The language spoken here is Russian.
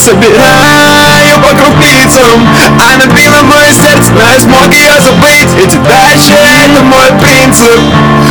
собираю по крупицам, а набило мое сердце, но я смог ее забыть. И ты дальше, это мой принцип.